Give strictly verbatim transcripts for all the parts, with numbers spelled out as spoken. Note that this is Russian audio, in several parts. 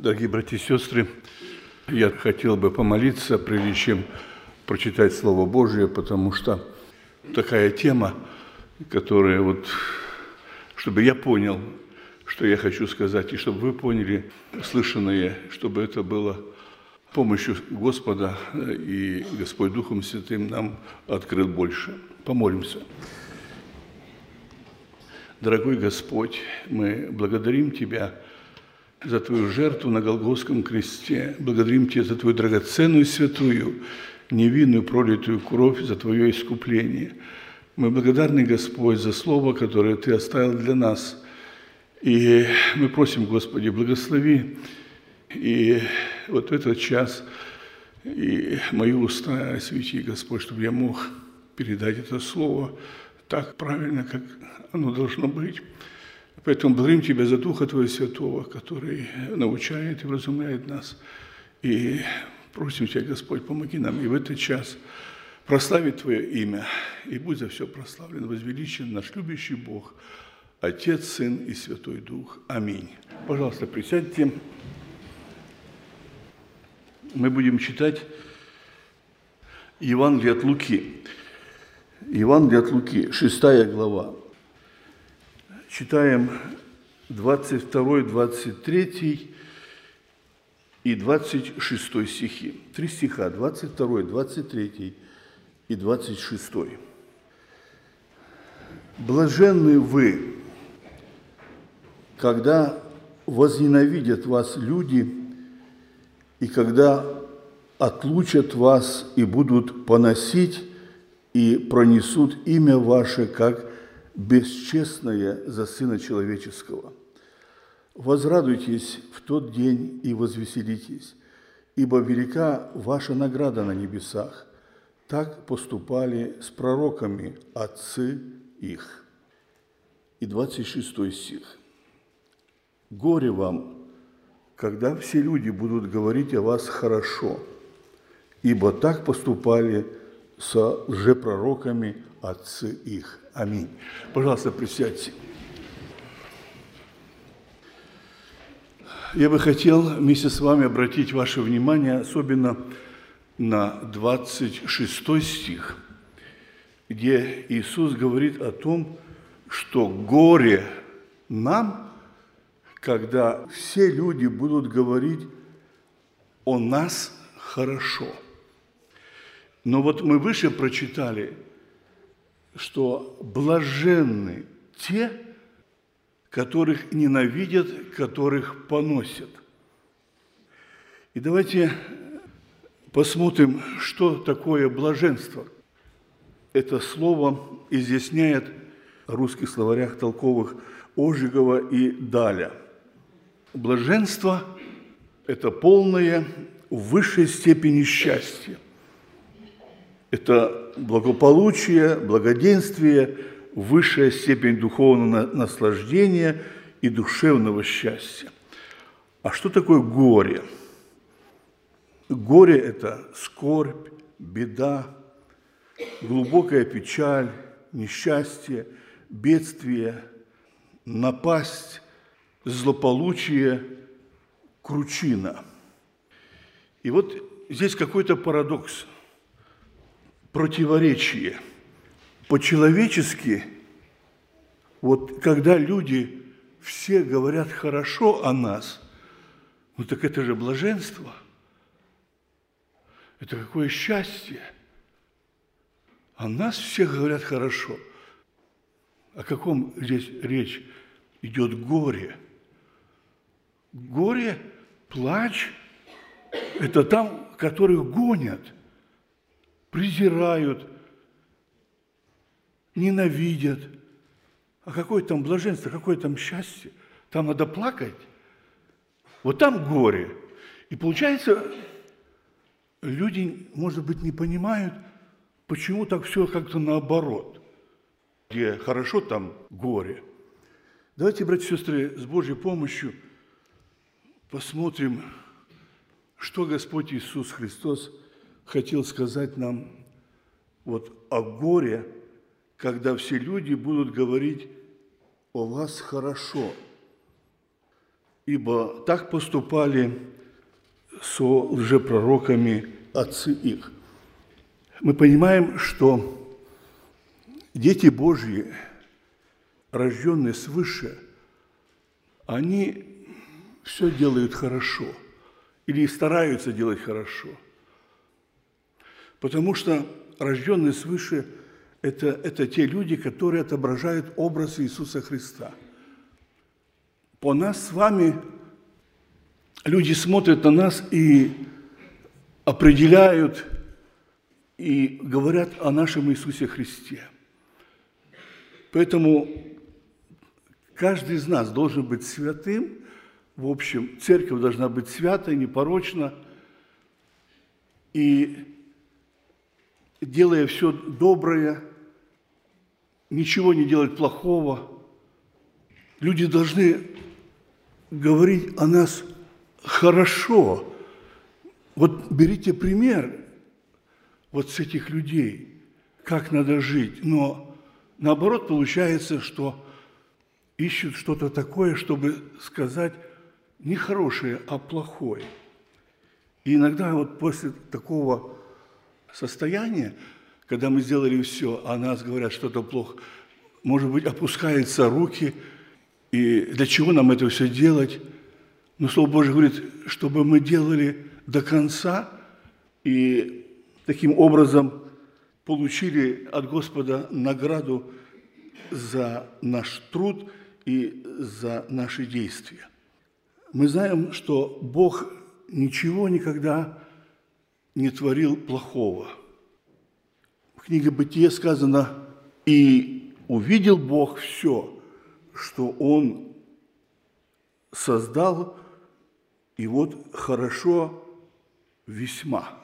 Дорогие братья и сестры, я хотел бы помолиться, прежде чем прочитать Слово Божие, потому что такая тема, которая вот, чтобы я понял, что я хочу сказать, и чтобы вы поняли слышанное, чтобы это было помощью Господа, и Господь Духом Святым нам открыл больше. Помолимся. Дорогой Господь, мы благодарим Тебя за Твою жертву на Голгофском кресте. Благодарим Тебя за Твою драгоценную, святую, невинную, пролитую кровь, за Твое искупление. Мы благодарны, Господь, за Слово, которое Ты оставил для нас. И мы просим, Господи, благослови и вот в этот час и мои уста освети, Господь, чтобы я мог передать это Слово так правильно, как оно должно быть. Поэтому благодарим Тебя за Духа Твоего Святого, который научает и вразумляет нас. И просим Тебя, Господь, помоги нам и в этот час прославить Твое имя. И будь за все прославлен, возвеличен наш любящий Бог, Отец, Сын и Святой Дух. Аминь. Пожалуйста, присядьте. Мы будем читать Евангелие от Луки. Евангелие от Луки, шестая глава. Читаем двадцать второй, двадцать третий и двадцать шестой стихи. Три стиха, двадцать второй, двадцать третий и двадцать шестой. «Блаженны вы, когда возненавидят вас люди, и когда отлучат вас и будут поносить, и пронесут имя ваше, как бесчестное за Сына Человеческого. Возрадуйтесь в тот день и возвеселитесь, ибо велика ваша награда на небесах. Так поступали с пророками отцы их». И двадцать шестой стих. «Горе вам, когда все люди будут говорить о вас хорошо, ибо так поступали со лжепророками отцы их». Аминь. Пожалуйста, присядьте. Я бы хотел вместе с вами обратить ваше внимание особенно на двадцать шестой стих, где Иисус говорит о том, что горе нам, когда все люди будут говорить о нас хорошо. Но вот мы выше прочитали, что блаженны те, которых ненавидят, которых поносят. И давайте посмотрим, что такое блаженство. Это слово изъясняет в русских словарях толковых Ожегова и Даля. Блаженство – это полное в высшей степени счастье. Это благополучие, благоденствие, высшая степень духовного наслаждения и душевного счастья. А что такое горе? Горе – это скорбь, беда, глубокая печаль, несчастье, бедствие, напасть, злополучие, кручина. И вот здесь какой-то парадокс. Противоречие. По-человечески, вот когда люди все говорят хорошо о нас, ну так это же блаженство, это какое счастье. О нас все говорят хорошо. О каком здесь речь идет? Горе. Горе, плач – это там, которых гонят, презирают, ненавидят. А какое там блаженство, какое там счастье? Там надо плакать. Вот там горе. И получается, люди, может быть, не понимают, почему так все как-то наоборот. Где хорошо, там горе. Давайте, братья и сестры, с Божьей помощью посмотрим, что Господь Иисус Христос хотел сказать нам вот о горе, когда все люди будут говорить о вас хорошо. ибо так поступали со лжепророками отцы их. Мы понимаем, что дети Божьи, рожденные свыше, они все делают хорошо или стараются делать хорошо. Потому что рожденные свыше – это, это те люди, которые отображают образ Иисуса Христа. По нас с вами люди смотрят на нас и определяют и говорят о нашем Иисусе Христе. Поэтому каждый из нас должен быть святым. В общем, церковь должна быть святой, непорочна. И делая все доброе, ничего не делать плохого, люди должны говорить о нас хорошо. Вот берите пример вот с этих людей, как надо жить. Но наоборот получается, что ищут что-то такое, чтобы сказать не хорошее, а плохое. И иногда вот после такого состояния, когда мы сделали все, а нас говорят что-то плохо, может быть, опускаются руки, и для чего нам это все делать? Но Слово Божие говорит, чтобы мы делали до конца, и таким образом получили от Господа награду за наш труд и за наши действия. Мы знаем, что Бог ничего никогда не творил плохого. В книге Бытия сказано: «И увидел Бог все, что Он создал, и вот хорошо весьма».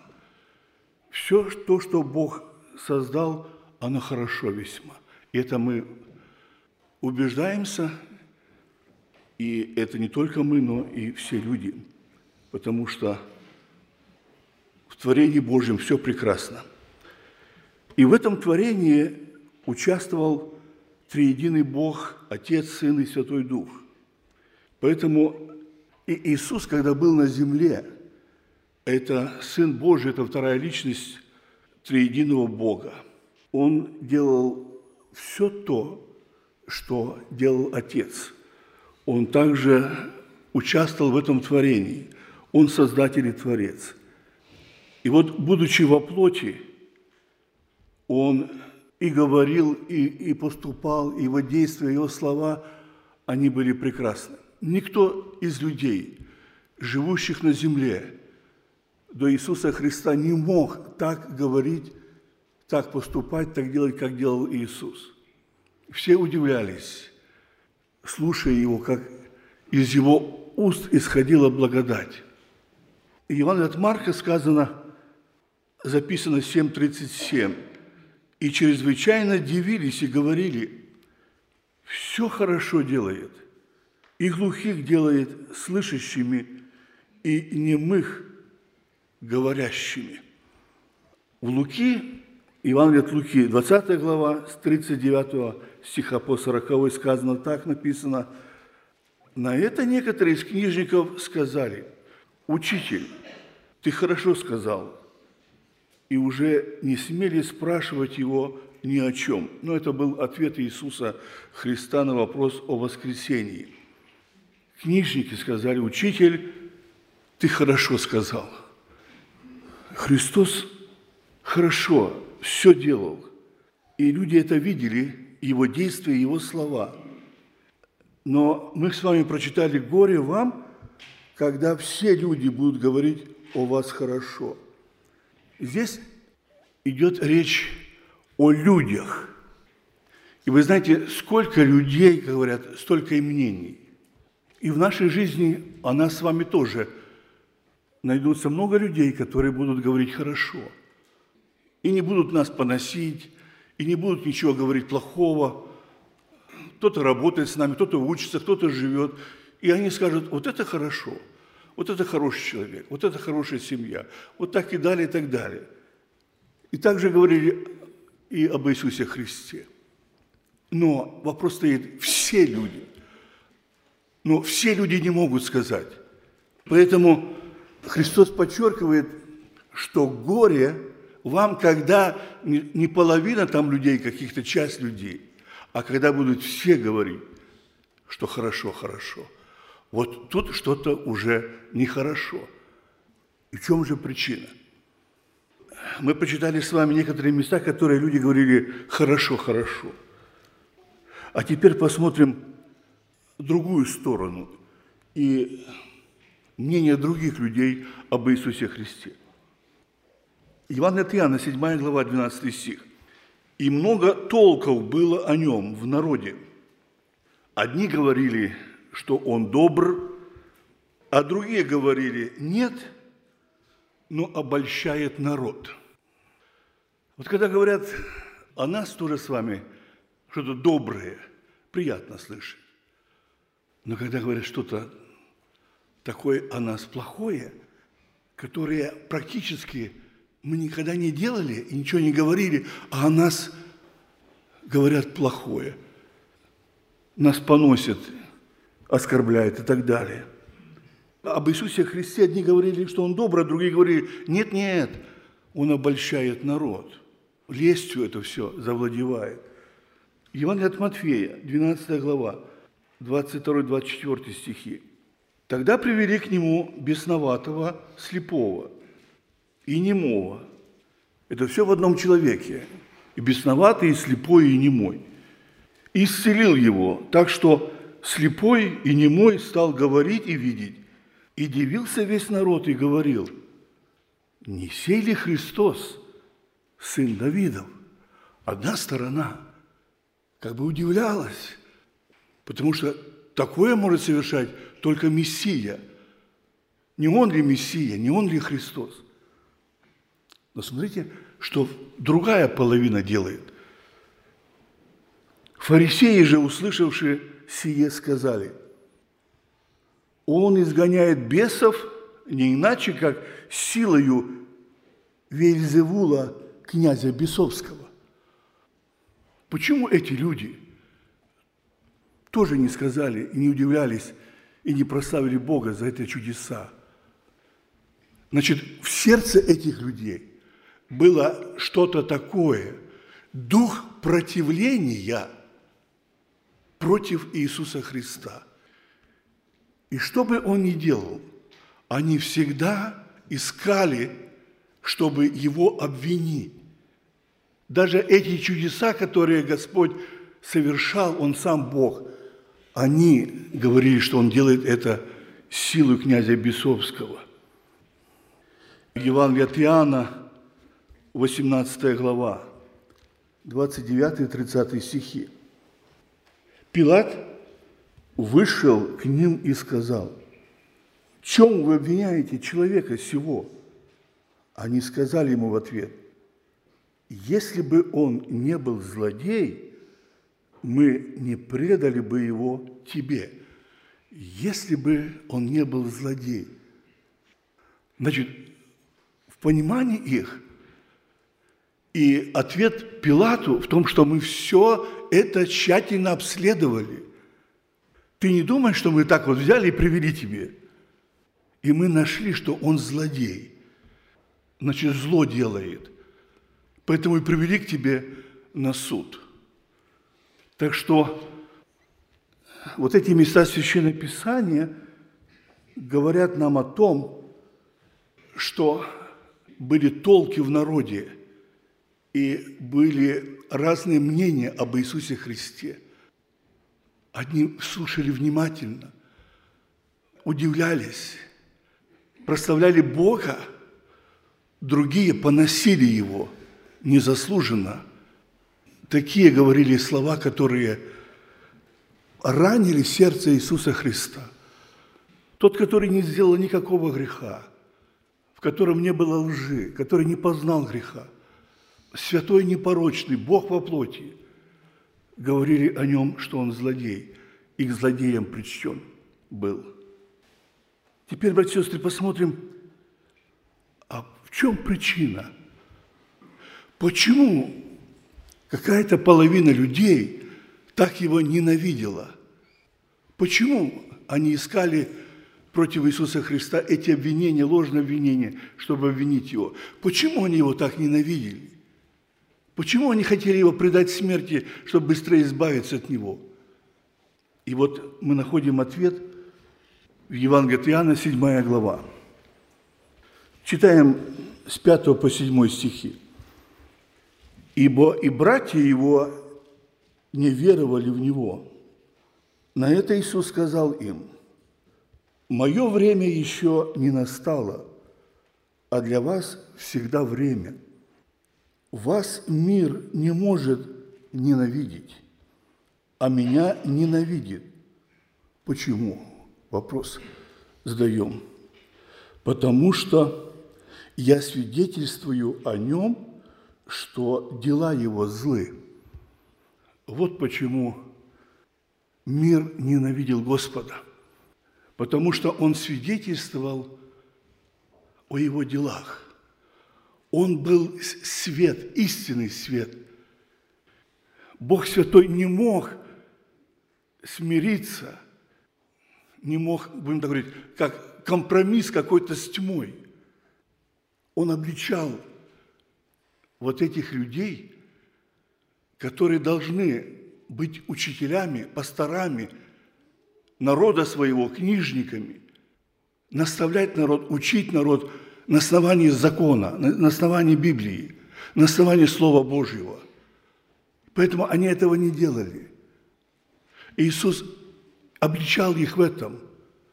Все то, что Бог создал, оно хорошо весьма. И это мы убеждаемся, и это не только мы, но и все люди, потому что в творении Божьем все прекрасно. И в этом творении участвовал триединый Бог, Отец, Сын и Святой Дух. Поэтому и Иисус, когда был на земле, это Сын Божий, это вторая личность триединого Бога. Он делал все то, что делал Отец. Он также участвовал в этом творении. Он Создатель и Творец. И вот, будучи во плоти, Он и говорил, и, и поступал, и его действия, его слова, они были прекрасны. Никто из людей, живущих на земле, до Иисуса Христа не мог так говорить, так поступать, так делать, как делал Иисус. Все удивлялись, слушая Его, как из Его уст исходила благодать. В Евангелии от Марка сказано, записано семь тридцать семь, «И чрезвычайно дивились и говорили: все хорошо делает, и глухих делает слышащими, и немых говорящими». В Луки, Евангелие от Луки, двадцатая глава, с тридцать девятого стиха по сороковой сказано, так написано: «На это некоторые из книжников сказали: Учитель, ты хорошо сказал», и уже не смели спрашивать его ни о чем. Но это был ответ Иисуса Христа на вопрос о воскресении. Книжники сказали: «Учитель, ты хорошо сказал». Христос хорошо все делал, и люди это видели, Его действия, Его слова. Но мы с вами прочитали: «Горе вам, когда все люди будут говорить о вас хорошо». Здесь идет речь о людях. И вы знаете, сколько людей говорят, столько и мнений. И в нашей жизни, о нас с вами тоже, найдутся много людей, которые будут говорить хорошо. И не будут нас поносить, и не будут ничего говорить плохого. Кто-то работает с нами, кто-то учится, кто-то живет. И они скажут: вот это хорошо, вот это хороший человек, вот это хорошая семья, вот так и далее, и так далее. И также говорили и об Иисусе Христе. Но вопрос стоит: все люди. Но все люди не могут сказать. Поэтому Христос подчеркивает, что горе вам, когда не половина там людей, каких-то часть людей, а когда будут все говорить, что хорошо, хорошо. Вот тут что-то уже нехорошо. И в чем же причина? Мы почитали с вами некоторые места, которые люди говорили «хорошо, хорошо». А теперь посмотрим другую сторону и мнение других людей об Иисусе Христе. Евангелие от Иоанна, седьмая глава, двенадцатый стих. «И много толков было о нем в народе. Одни говорили, что он добр, а другие говорили, нет, но обольщает народ». Вот когда говорят о нас тоже с вами что-то доброе, приятно слышать. Но когда говорят что-то такое о нас плохое, которое практически мы никогда не делали и ничего не говорили, а о нас говорят плохое, нас поносят, оскорбляют и так далее. Об Иисусе Христе одни говорили, что Он добрый, а другие говорили, нет-нет, Он обольщает народ. Лестью это все завладевает. Евангелие от Матфея, двенадцатая глава, двадцать второй двадцать четвёртый стихи. «Тогда привели к нему бесноватого, слепого и немого». Это все в одном человеке. И бесноватый, и слепой, и немой. «И исцелил его, так что слепой и немой стал говорить и видеть. И дивился весь народ и говорил, не сей ли Христос, сын Давидов?» Одна сторона как бы удивлялась, потому что такое может совершать только Мессия. Не он ли Мессия, не он ли Христос? Но смотрите, что другая половина делает. Фарисеи же, услышавшие сие, сказали, он изгоняет бесов не иначе, как силою Вельзевула, князя бесовского. Почему эти люди тоже не сказали и не удивлялись и не прославили Бога за эти чудеса? Значит, в сердце этих людей было что-то такое, дух противления против Иисуса Христа. И что бы он ни делал, они всегда искали, чтобы его обвинить. Даже эти чудеса, которые Господь совершал, Он сам Бог, они говорили, что Он делает это силой князя Бесовского. Евангелие от Иоанна, восемнадцатая глава, двадцать девятый и тридцатый стихи. Пилат вышел к ним и сказал, «В чем вы обвиняете человека сего?» Они сказали ему в ответ, «Если бы он не был злодей, мы не предали бы его тебе». Если бы он не был злодей. Значит, в понимании их и ответ Пилату в том, что мы все это тщательно обследовали. Ты не думаешь, что мы так вот взяли и привели тебе? И мы нашли, что он злодей. Значит, зло делает. Поэтому и привели к тебе на суд. Так что вот эти места Священного Писания говорят нам о том, что были толки в народе и были разные мнения об Иисусе Христе. Одни слушали внимательно, удивлялись, прославляли Бога, другие поносили Его незаслуженно. Такие говорили слова, которые ранили сердце Иисуса Христа. Тот, который не сделал никакого греха, в котором не было лжи, который не познал греха, святой непорочный, Бог во плоти, говорили о нем, что он злодей, и к злодеям причтен был. Теперь, братья и сестры, посмотрим, а в чем причина? Почему какая-то половина людей так его ненавидела? Почему Они искали против Иисуса Христа эти обвинения, ложные обвинения, чтобы обвинить Его. Почему они Его так ненавидели? Почему они хотели Его предать смерти, чтобы быстрее избавиться от Него? И вот мы находим ответ в Евангелии от Иоанна, седьмая глава. Читаем с пятого по седьмой стихи. «Ибо и братья Его не веровали в Него». На это Иисус сказал им: «Мое время еще не настало, а для вас всегда время. Вас мир не может ненавидеть, а меня ненавидит». Почему? Вопрос задаем. «Потому что я свидетельствую о нем, что дела его злы». Вот почему мир ненавидел Господа. Потому что он свидетельствовал о его делах. Он был свет, истинный свет. Бог Святой не мог смириться, не мог, будем так говорить, как компромисс какой-то с тьмой. Он обличал вот этих людей, которые должны быть учителями, пасторами народа своего, книжниками, наставлять народ, учить народ на основании закона, на основании Библии, на основании Слова Божьего. Поэтому они этого не делали. Иисус обличал их в этом.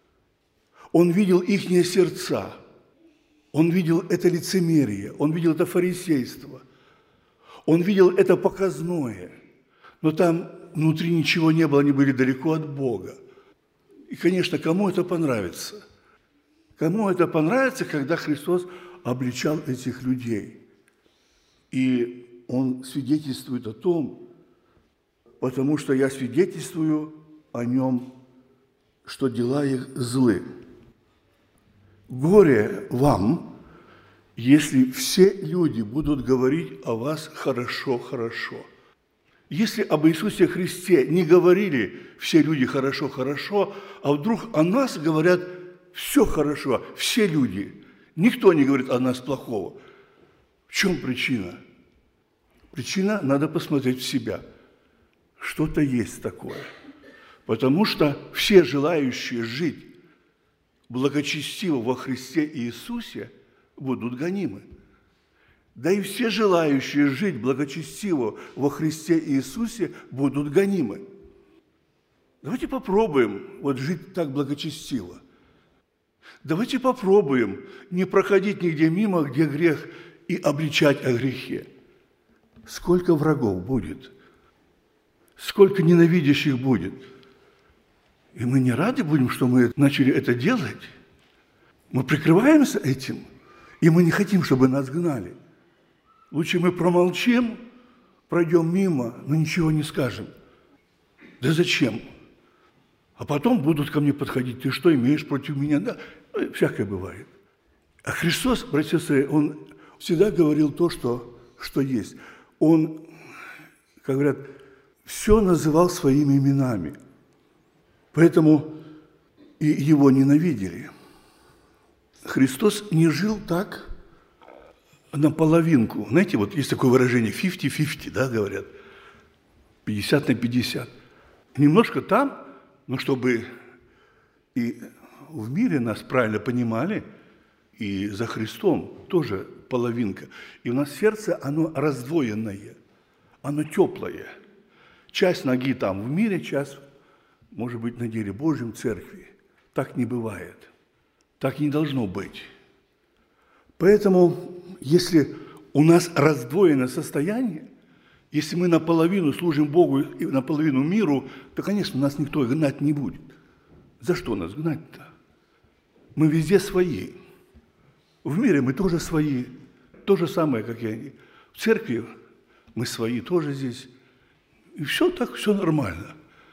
Он видел ихние сердца, он видел это лицемерие, он видел это фарисейство, он видел это показное, но там внутри ничего не было, они были далеко от Бога. И, конечно, кому это понравится? Кому это понравится, когда Христос обличал этих людей? И Он свидетельствует о том, потому что я свидетельствую о Нем, что дела их злы. Горе вам, если все люди будут говорить о вас хорошо-хорошо. Если об Иисусе Христе не говорили все люди хорошо-хорошо, а вдруг о нас говорят все хорошо, все люди, никто не говорит о нас плохого. В чем причина? Причина – надо посмотреть в себя. Что-то есть такое. Потому что все желающие жить благочестиво во Христе Иисусе будут гонимы. Да и все желающие жить благочестиво во Христе Иисусе будут гонимы. Давайте попробуем вот жить так благочестиво. Давайте попробуем не проходить нигде мимо, где грех, и обличать о грехе. Сколько врагов будет, сколько ненавидящих будет. И мы не рады будем, что мы начали это делать. Мы прикрываемся этим, и мы не хотим, чтобы нас гнали. Лучше мы промолчим, пройдем мимо, но ничего не скажем. Да зачем? А потом будут ко мне подходить: ты что имеешь против меня? Да, всякое бывает. А Христос, братья и сестры, Он всегда говорил то, что, что есть. Он, как говорят, все называл своими именами. Поэтому и Его ненавидели. Христос не жил так наполовинку. Знаете, вот есть такое выражение фифти фифти, да, говорят, пятьдесят на пятьдесят. Немножко там, но чтобы и в мире нас правильно понимали, и за Христом тоже половинка. И у нас сердце, оно раздвоенное, оно теплое. Часть ноги там в мире, часть, может быть, на деле Божьем, церкви. Так не бывает. Так не должно быть. Поэтому, если у нас раздвоенное состояние, если мы наполовину служим Богу и наполовину миру, то, конечно, нас никто гнать не будет. За что нас гнать-то? Мы везде свои. В мире мы тоже свои. То же самое, как и они. В церкви мы свои тоже здесь. И все так, все нормально.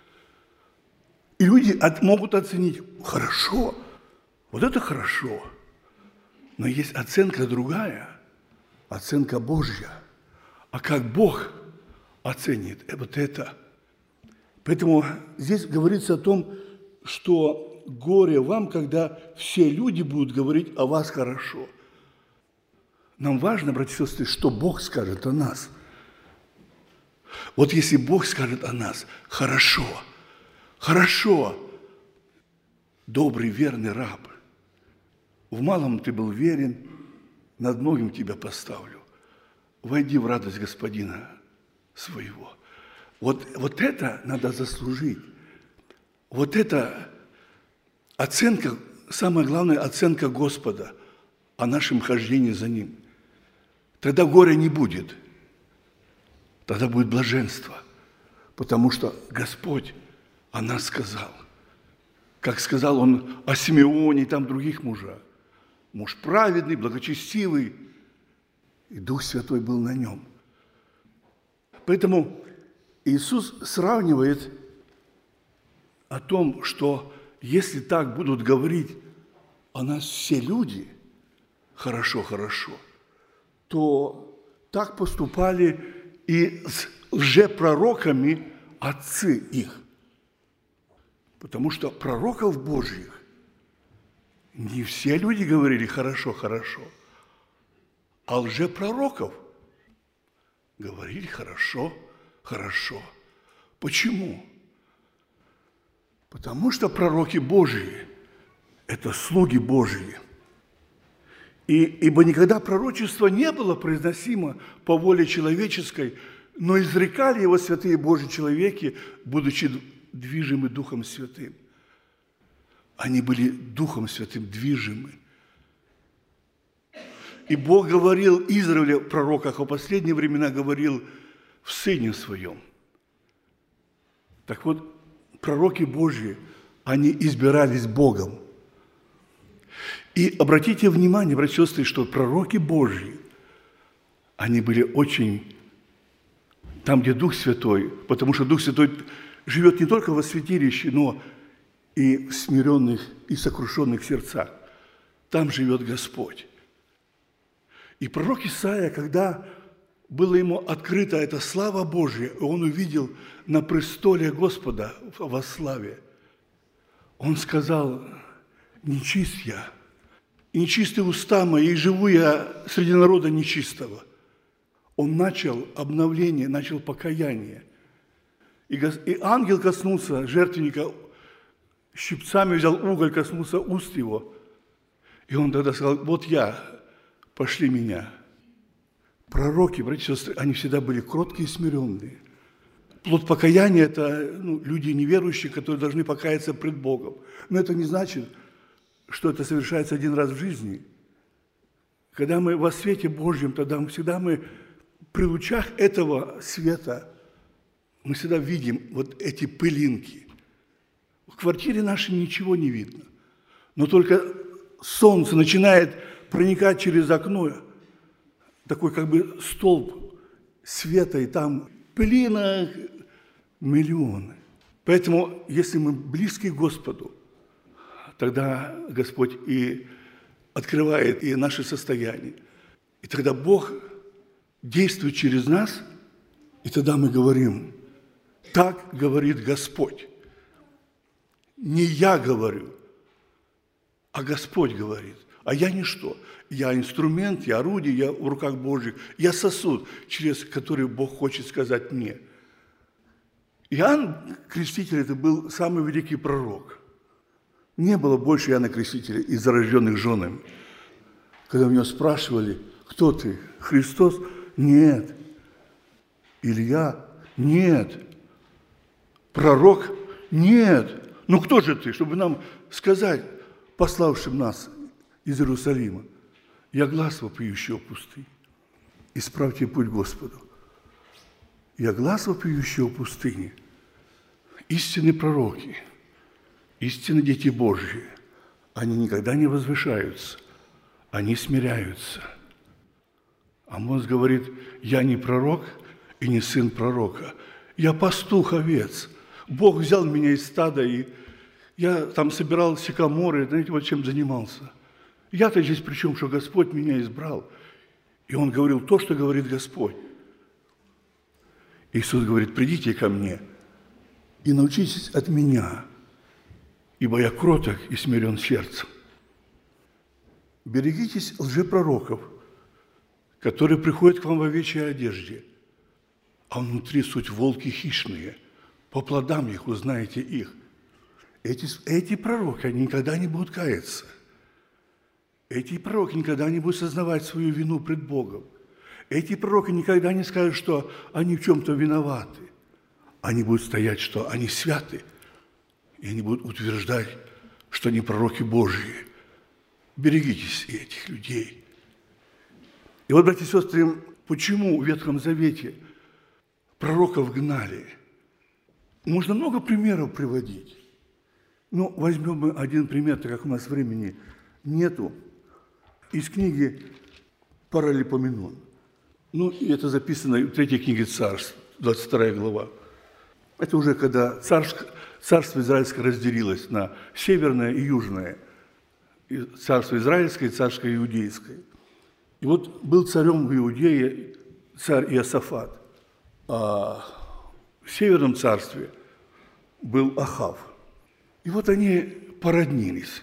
И люди от, могут оценить: хорошо, вот это хорошо. Но есть оценка другая, оценка Божья. А как Бог оценит вот это? Поэтому здесь говорится о том, что горе вам, когда все люди будут говорить о вас хорошо. Нам важно, братья и сестры, что Бог скажет о нас. Вот если Бог скажет о нас «хорошо», «хорошо», добрый, верный раб, в малом ты был верен, над многим тебя поставлю. Войди в радость Господина своего. Вот, вот это надо заслужить. Вот это оценка, самое главное, оценка Господа о нашем хождении за Ним. Тогда горя не будет. Тогда будет блаженство. Потому что Господь о нас сказал. Как сказал Он о Симеоне и там других мужах. Муж праведный, благочестивый, и Дух Святой был на нем. Поэтому Иисус сравнивает о том, что если так будут говорить о нас все люди, хорошо, хорошо, то так поступали и с лжепророками отцы их. Потому что пророков Божьих не все люди говорили «хорошо, хорошо», а лжепророков говорили «хорошо, хорошо». Почему? Потому что пророки Божьи – это слуги Божьи. И, ибо никогда пророчество не было произносимо по воле человеческой, но изрекали его святые Божьи человеки, будучи движимы Духом Святым. Они были Духом Святым движимы. И Бог говорил Израилю в пророках, а в последние времена говорил в Сыне Своем. Так вот, пророки Божьи, они избирались Богом. И обратите внимание, братья и сестры, что пророки Божьи, они были очень там, где Дух Святой, потому что Дух Святой живет не только во святилище, но и в смиренных и сокрушенных сердцах. Там живет Господь. И пророк Исаия, когда была ему открыта эта слава Божья, и он увидел на престоле Господа во славе, он сказал: «Нечист я, и нечистые уста мои, и живу я среди народа нечистого». Он начал обновление, начал покаяние. И, и ангел коснулся жертвенника, щипцами взял уголь, коснулся уст его. И он тогда сказал: «Вот я, пошли меня». Пророки, братья и сестры, они всегда были кроткие и смиренные. Плод покаяния – это ну, люди неверующие, которые должны покаяться пред Богом. Но это не значит, что это совершается один раз в жизни. Когда мы во свете Божьем, тогда мы всегда мы при лучах этого света мы всегда видим вот эти пылинки. В квартире нашей ничего не видно, но только солнце начинает проникать через окно, такой как бы столб света, и там пылинок миллионы. Поэтому, если мы близки к Господу, тогда Господь и открывает и наше состояние. И тогда Бог действует через нас, и тогда мы говорим: «Так говорит Господь». Не я говорю, а Господь говорит. А я ничто. Я инструмент, я орудие, я в руках Божьих. Я сосуд, через который Бог хочет сказать мне. Иоанн Креститель – это был самый великий пророк. Не было больше Иоанна Крестителя из зарожденных женами. Когда у него спрашивали: «Кто ты? Христос?» Нет. Илья? Нет. Пророк? Нет. Ну кто же ты, чтобы нам сказать, пославшим нас из Иерусалима: «Я глас вопиющего в пустыне, исправьте путь Господу». Я глас вопиющего в пустыне. Истинные пророки, истинные дети Божьи, они никогда не возвышаются, они смиряются. Амос говорит: «Я не пророк и не сын пророка, я пастух овец. Бог взял меня из стада, и я там собирал сикаморы, знаете, вот чем занимался. Я-то здесь при чем, что Господь меня избрал». И он говорил то, что говорит Господь. Иисус говорит: «Придите ко мне и научитесь от меня, ибо я кроток и смирен сердцем. Берегитесь лжепророков, которые приходят к вам в овечьей одежде, а внутри суть волки хищные. По плодам их узнаете их. Эти, эти пророки, они никогда не будут каяться. Эти пророки никогда не будут сознавать свою вину пред Богом. Эти пророки никогда не скажут, что они в чем-то виноваты. Они будут стоять, что они святы, и они будут утверждать, что они пророки Божьи. Берегитесь этих людей. И вот, братья и сестры, почему в Ветхом Завете пророков гнали? Можно много примеров приводить. Но возьмем мы один пример, так как у нас времени нету, из книги Паралипоменон. Ну, и это записано в третьей книге Царств, двадцать вторая глава. Это уже когда царск, царство израильское разделилось на северное и южное. И царство израильское и царство иудейское. И вот был царем в Иудее царь Иосафат, а в северном царстве был Ахав. И вот они породнились.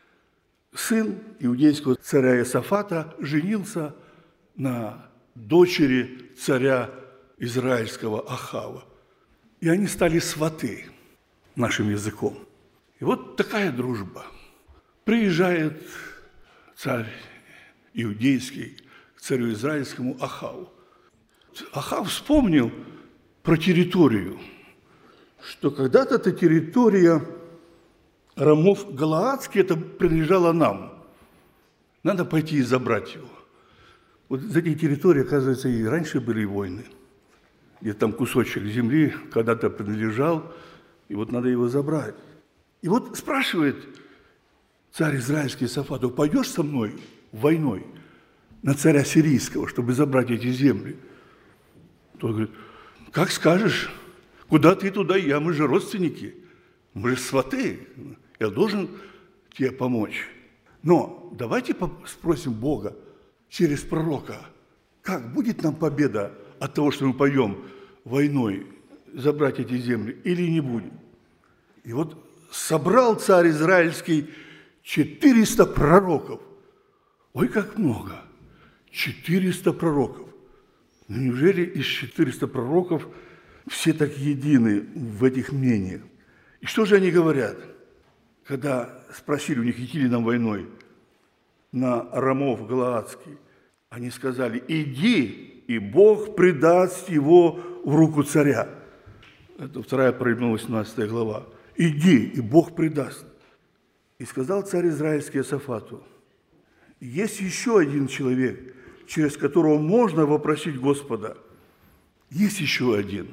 Сын иудейского царя Иосафата женился на дочери царя израильского Ахава. И они стали сваты нашим языком. И вот такая дружба. Приезжает царь иудейский к царю израильскому Ахаву. Ахав вспомнил про территорию, что когда-то эта территория Рамов Галаадский, это принадлежало нам. Надо пойти и забрать его. Вот за этой территорией, оказывается, и раньше были войны. Где там кусочек земли когда-то принадлежал, и вот надо его забрать. И вот спрашивает царь израильский Иосафату: пойдешь со мной войной на царя сирийского, чтобы забрать эти земли? Тот говорит: как скажешь, куда ты, туда и я, мы же родственники, мы же сваты, я должен тебе помочь. Но давайте спросим Бога через пророка, как будет нам победа от того, что мы пойдем войной забрать эти земли, или не будет. И вот собрал царь израильский четыреста пророков. Ой, как много! четыреста пророков. Но неужели из четырёхсот пророков все так едины в этих мнениях? И что же они говорят, когда спросили у них, идти ли нам войной на Рамов Галаадский? Они сказали: иди, и Бог предаст его в руку царя. Это вторая Паралипоменон, восемнадцатая глава. Иди, и Бог предаст. И сказал царь израильский Иосафату: есть еще один человек, через которого можно вопросить Господа. Есть еще один.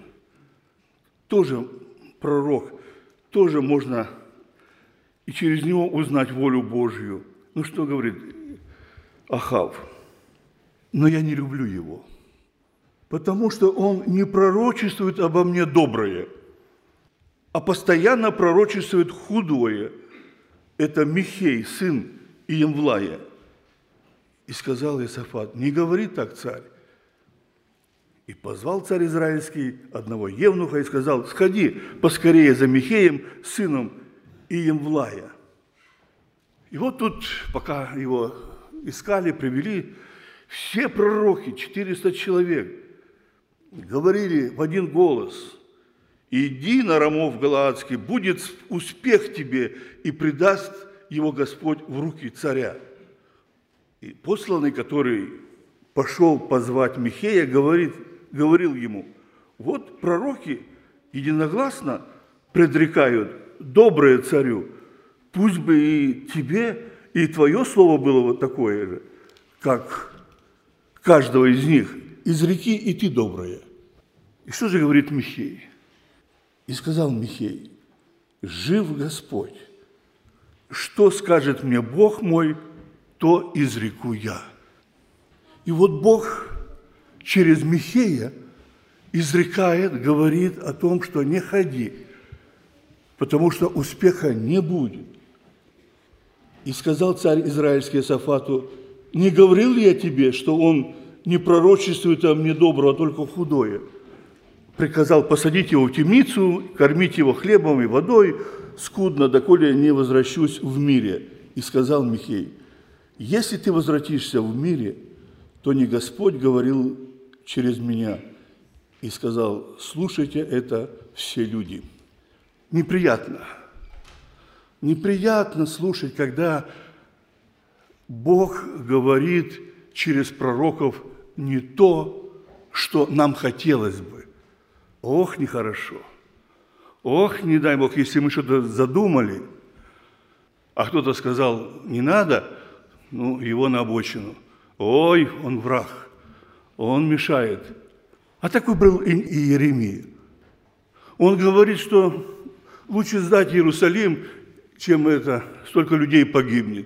Тоже пророк, тоже можно и через него узнать волю Божью. Ну что говорит Ахав? Но я не люблю его, потому что он не пророчествует обо мне доброе, а постоянно пророчествует худое. Это Михей, сын Иемвлая. И сказал Иосафат: не говори так, царь. И позвал царь израильский одного евнуха и сказал: сходи поскорее за Михеем, сыном Иемвлая. И вот тут, пока его искали, привели, все пророки, четыреста человек, говорили в один голос: иди на Рамов Галаадский, будет успех тебе, и предаст его Господь в руки царя. И посланный, который пошел позвать Михея, говорит, говорил ему: вот пророки единогласно предрекают доброе царю, пусть бы и тебе, и твое слово было вот такое же, как каждого из них, изреки и ты доброе. И что же говорит Михей? И сказал Михей: жив Господь, что скажет мне Бог мой, то изреку я. И вот Бог через Михея изрекает, говорит о том, что не ходи, потому что успеха не будет. И сказал царь израильский Иосафату: не говорил ли я тебе, что он не пророчествует о мне доброго, а только худое? Приказал посадить его в темницу, кормить его хлебом и водой, скудно, доколе не возвращусь в мире. И сказал Михей: если ты возвратишься в мире, то не Господь говорил через меня. И сказал: слушайте это все люди. Неприятно. Неприятно слушать, когда Бог говорит через пророков не то, что нам хотелось бы. Ох, нехорошо. Ох, не дай Бог, если мы что-то задумали, а кто-то сказал не надо, ну, его на обочину. Ой, он враг, он мешает. А так выбрал и Иеремия. Он говорит, что лучше сдать Иерусалим, чем это, столько людей погибнет.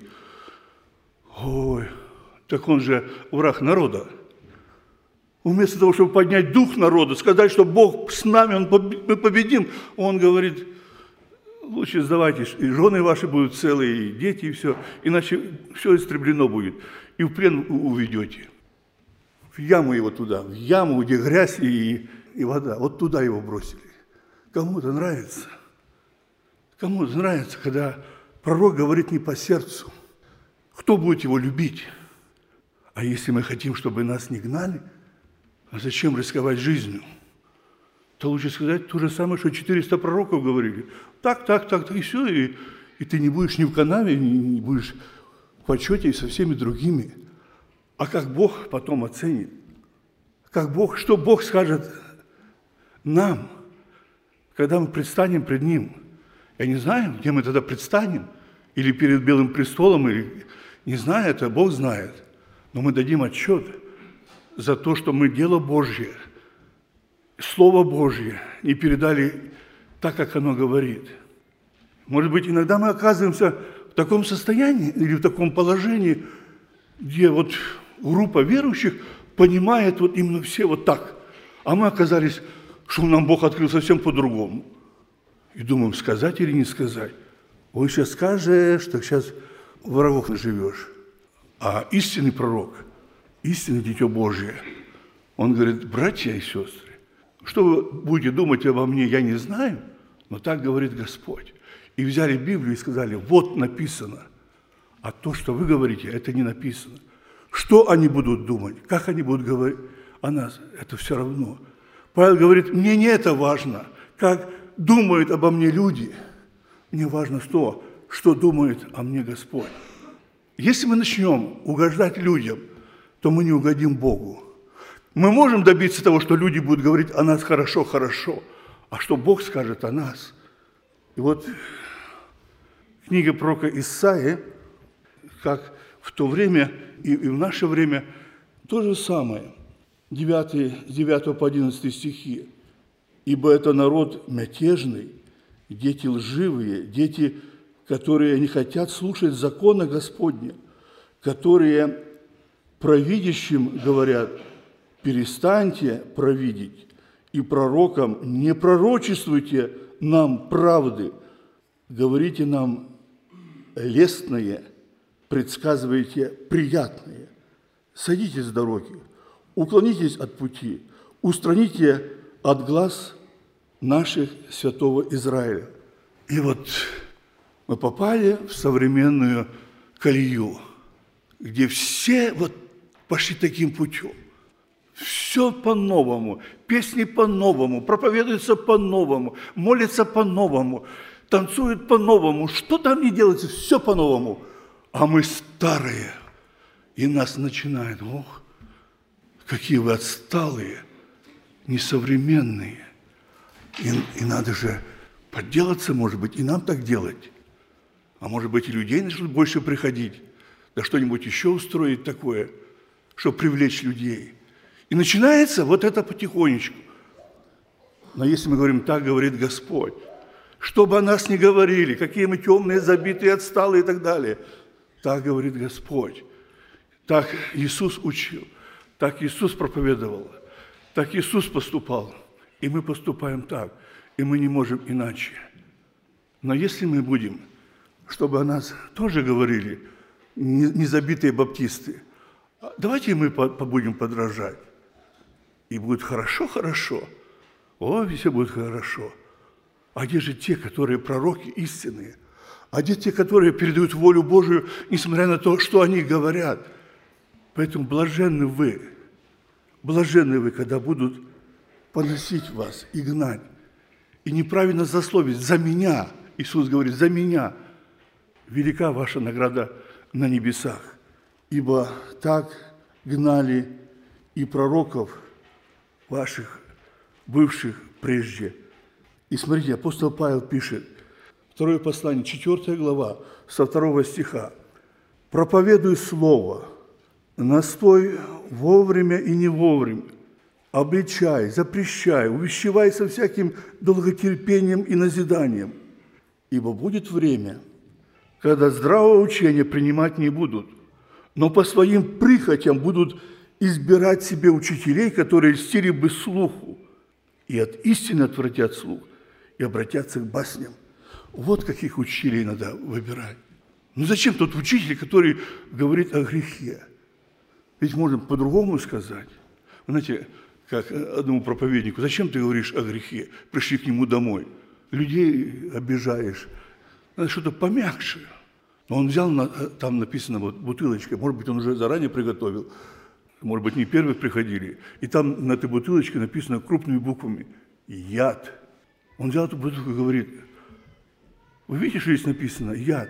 Ой, так он же враг народа. Вместо того, чтобы поднять дух народа, сказать, что Бог с нами, он, мы победим, он говорит: лучше сдавайте, и жены ваши будут целые, и дети, и все, иначе все истреблено будет, и в плен уведете. В яму его туда, в яму, где грязь и, и вода, вот туда его бросили. Кому-то нравится, кому-то нравится, когда пророк говорит не по сердцу. Кто будет его любить? А если мы хотим, чтобы нас не гнали, а зачем рисковать жизнью? То лучше сказать то же самое, что четыреста пророков говорили. Так, так, так, так, и все, и, и ты не будешь ни в канаве, не, не будешь в почете со всеми другими. А как Бог потом оценит? Как Бог, что Бог скажет нам, когда мы предстанем пред Ним? Я не знаю, где мы тогда предстанем, или перед Белым престолом, или не знаю, это Бог знает. Но мы дадим отчет за то, что мы дело Божье, Слово Божье не передали так, как оно говорит. Может быть, иногда мы оказываемся в таком состоянии или в таком положении, где вот группа верующих понимает вот именно все вот так, а мы оказались, что нам Бог открыл совсем по-другому. И думаем, сказать или не сказать. Ой, сейчас скажешь, так сейчас врагов наживешь. А истинный пророк, истинное Дитё Божие, он говорит: братья и сестры, что вы будете думать обо мне, я не знаю, но так говорит Господь. И взяли Библию и сказали: вот написано. А то, что вы говорите, это не написано. Что они будут думать, как они будут говорить о нас, это все равно. Павел говорит: мне не это важно, как думают обо мне люди. Мне важно то, что думает о мне Господь. Если мы начнем угождать людям, то мы не угодим Богу. Мы можем добиться того, что люди будут говорить о нас хорошо-хорошо, а что Бог скажет о нас. И вот книга пророка Исаии, как в то время и в наше время, то же самое. девятый, с девятого по одиннадцатый стихи. «Ибо это народ мятежный, дети лживые, дети, которые не хотят слушать закона Господня, которые провидящим говорят: перестаньте провидеть, и пророкам не пророчествуйте нам правды, говорите нам лестное, предсказывайте приятное. Садитесь с дороги, уклонитесь от пути, устраните от глаз наших святого Израиля». И вот мы попали в современную колею, где все вот пошли таким путем. Все по-новому, песни по-новому, проповедуются по-новому, молятся по-новому, танцуют по-новому. Что там не делается, все по-новому. А мы старые, и нас начинают: ох, какие вы отсталые, несовременные. И, и надо же подделаться, может быть, и нам так делать. А может быть, и людей начнут больше приходить, да что-нибудь еще устроить такое, чтобы привлечь людей. И начинается вот это потихонечку. Но если мы говорим: так говорит Господь, что бы о нас ни говорили, какие мы темные, забитые, отсталые и так далее, так говорит Господь. Так Иисус учил, так Иисус проповедовал, так Иисус поступал. И мы поступаем так, и мы не можем иначе. Но если мы будем, чтобы о нас тоже говорили незабитые баптисты, давайте мы будем подражать. И будет хорошо-хорошо. О, все будет хорошо. А где же те, которые пророки истинные? А где те, которые передают волю Божию, несмотря на то, что они говорят? Поэтому блаженны вы, блаженны вы, когда будут поносить вас и гнать, и неправильно злословить за меня. Иисус говорит, за меня велика ваша награда на небесах. Ибо так гнали и пророков ваших, бывших прежде. И смотрите, апостол Павел пишет, второе послание, четвёртая глава, со второго стиха. «Проповедуй слово, настой вовремя и не вовремя, обличай, запрещай, увещевай со всяким долготерпением и назиданием, ибо будет время, когда здравого учения принимать не будут, но по своим прихотям будут избирать себе учителей, которые льстили бы слуху, и от истины отвратят слух, и обратятся к басням». Вот каких учителей надо выбирать. Ну зачем тот учитель, который говорит о грехе? Ведь можно по-другому сказать. Вы знаете, как одному проповеднику, зачем ты говоришь о грехе? Пришли к нему домой. Людей обижаешь. Надо что-то помягче. Но он взял, там написано вот бутылочка, может быть, он уже заранее приготовил, может быть, не первые приходили. И там на этой бутылочке написано крупными буквами «Яд». Он взял эту бутылку и говорит, вы видите, что здесь написано «Яд»?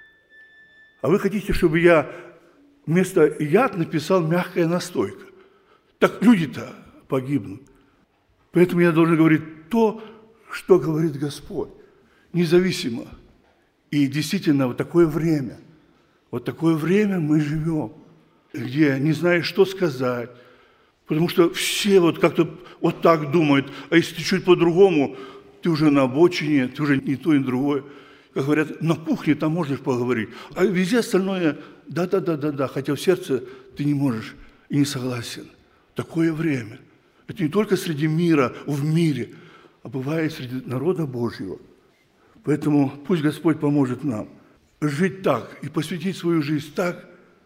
А вы хотите, чтобы я вместо «яд» написал «мягкая настойка». Так люди-то погибнут. Поэтому я должен говорить то, что говорит Господь, независимо. И действительно, вот такое время, вот такое время мы живем, где не знаешь, что сказать, потому что все вот как-то вот так думают, а если ты чуть по-другому, ты уже на обочине, ты уже не то и другое. Как говорят, на кухне там можешь поговорить, а везде остальное да-да-да-да-да, хотя в сердце ты не можешь и не согласен. Такое время. Это не только среди мира, в мире, а бывает среди народа Божьего. Поэтому пусть Господь поможет нам жить так и посвятить свою жизнь так,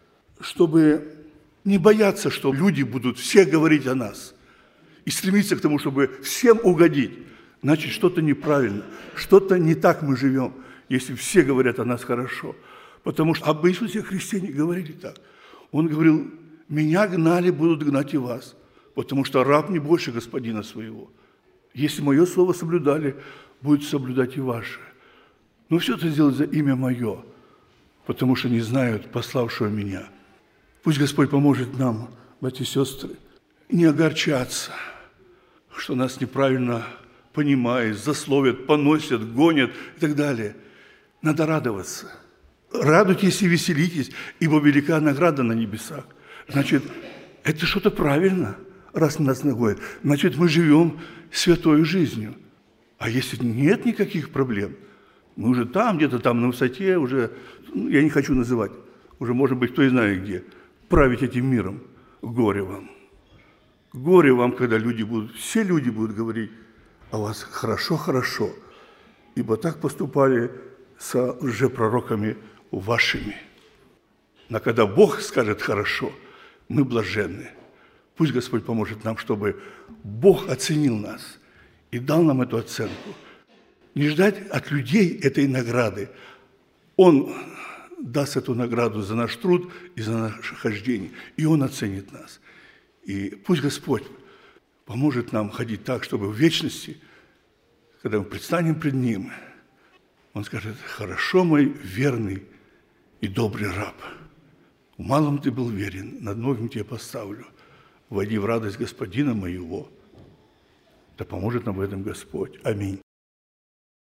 чтобы не бояться, что люди будут все говорить о нас, и стремиться к тому, чтобы всем угодить. Значит, что-то неправильно, что-то не так мы живем, если все говорят о нас хорошо. Потому что об Иисусе Христе не говорили так. Он говорил, меня гнали, будут гнать и вас, потому что раб не больше господина своего. Если мое слово соблюдали, будет соблюдать и ваше. Но все это сделать за имя мое, потому что не знают пославшего меня. Пусть Господь поможет нам, братья и сестры, не огорчаться, что нас неправильно понимают, засловят, поносят, гонят и так далее. Надо радоваться. Радуйтесь и веселитесь, ибо велика награда на небесах. Значит, это что-то правильно, раз нас нагонят. Значит, мы живем святой жизнью. А если нет никаких проблем, мы уже там, где-то там на высоте, уже, ну, я не хочу называть, уже, может быть, кто и знает где, править этим миром. Горе вам. Горе вам, когда люди будут, все люди будут говорить о вас хорошо-хорошо, ибо так поступали со лжепророками вашими. Но когда Бог скажет «хорошо», мы блаженны. Пусть Господь поможет нам, чтобы Бог оценил нас и дал нам эту оценку. Не ждать от людей этой награды. Он даст эту награду за наш труд и за наше хождение, и Он оценит нас. И пусть Господь поможет нам ходить так, чтобы в вечности, когда мы предстанем пред Ним, Он скажет: «Хорошо, мой верный и добрый раб. В малом ты был верен, над многим тебя поставлю. Войди в радость Господина моего». Да поможет нам в этом Господь. Аминь.